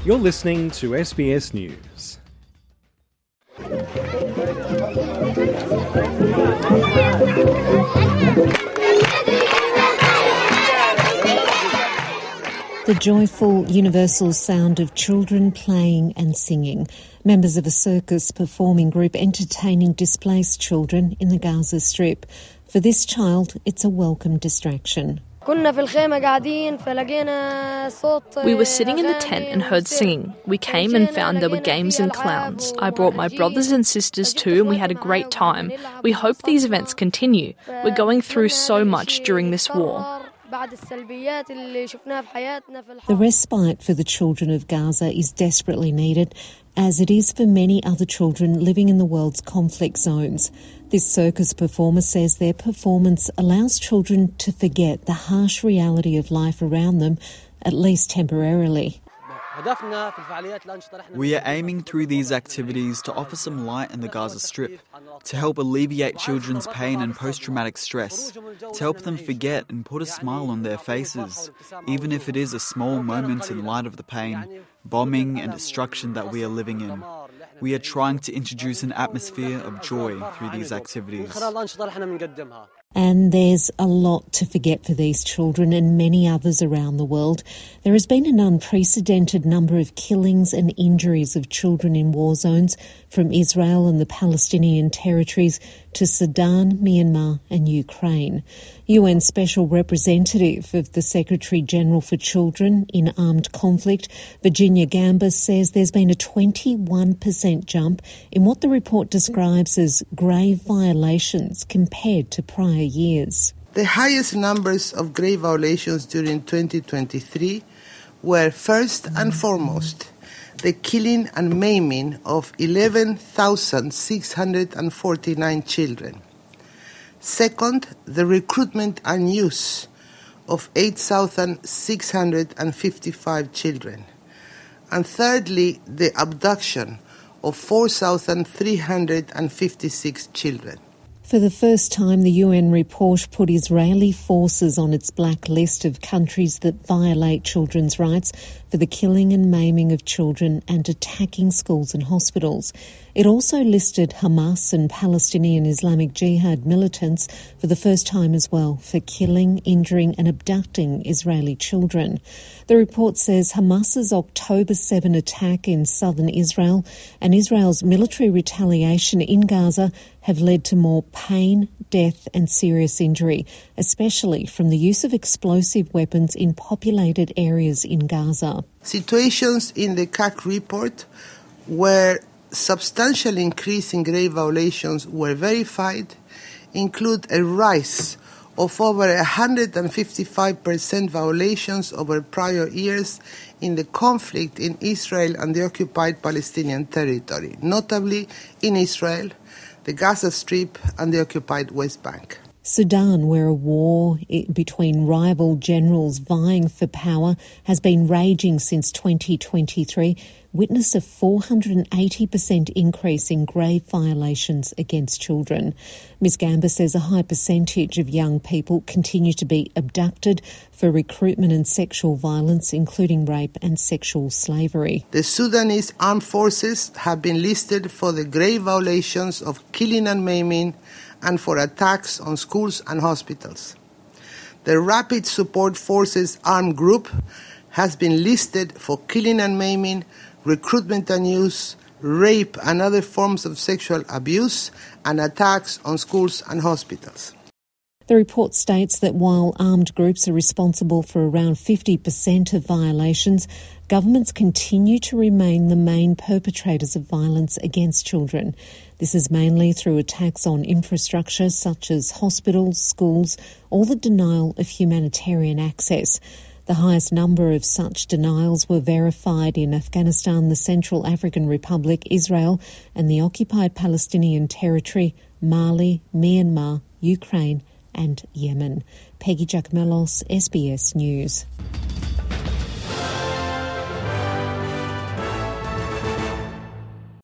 You're listening to SBS News. The joyful, universal sound of children playing and singing. Members of a circus performing group entertaining displaced children in the Gaza Strip. For this child, it's a welcome distraction. We were sitting in the tent and heard singing. We came and found there were games and clowns. I brought my brothers and sisters too and we had a great time. We hope these events continue. We're going through so much during this war. The respite for the children of Gaza is desperately needed, as it is for many other children living in the world's conflict zones. This circus performer says their performance allows children to forget the harsh reality of life around them, at least temporarily. We are aiming through these activities to offer some light in the Gaza Strip, to help alleviate children's pain and post-traumatic stress, to help them forget and put a smile on their faces, even if it is a small moment in light of the pain, bombing and destruction that we are living in. We are trying to introduce an atmosphere of joy through these activities. And there's a lot to forget for these children and many others around the world. There has been an unprecedented number of killings and injuries of children in war zones, from Israel and the Palestinian territories to Sudan, Myanmar and Ukraine. UN Special Representative of the Secretary-General for Children in Armed Conflict, Virginia Gamba, says there's been a 21% jump in what the report describes as grave violations compared to prior years. The highest numbers of grave violations during 2023 were first and foremost the killing and maiming of 11,649 children. Second, the recruitment and use of 8,655 children. And thirdly, the abduction of 4,356 children. For the first time, the UN report put Israeli forces on its black list of countries that violate children's rights for the killing and maiming of children and attacking schools and hospitals. It also listed Hamas and Palestinian Islamic Jihad militants for the first time as well for killing, injuring and abducting Israeli children. The report says Hamas's October 7 attack in southern Israel and Israel's military retaliation in Gaza have led to more pain, death and serious injury, especially from the use of explosive weapons in populated areas in Gaza. Situations in the CAC report where substantial increase in grave violations were verified include a rise of over 155% violations over prior years in the conflict in Israel and the occupied Palestinian territory, notably in Israel, the Gaza Strip and the occupied West Bank. Sudan, where a war between rival generals vying for power has been raging since 2023, witnessed a 480% increase in grave violations against children. Ms Gamba says a high percentage of young people continue to be abducted for recruitment and sexual violence, including rape and sexual slavery. The Sudanese armed forces have been listed for the grave violations of killing and maiming and for attacks on schools and hospitals. The Rapid Support Forces armed group has been listed for killing and maiming, recruitment and use, rape and other forms of sexual abuse, and attacks on schools and hospitals. The report states that while armed groups are responsible for around 50% of violations, governments continue to remain the main perpetrators of violence against children. This is mainly through attacks on infrastructure such as hospitals, schools, or the denial of humanitarian access. The highest number of such denials were verified in Afghanistan, the Central African Republic, Israel, and the occupied Palestinian territory, Mali, Myanmar, Ukraine, and Yemen. Peggy Giacomellos, SBS News.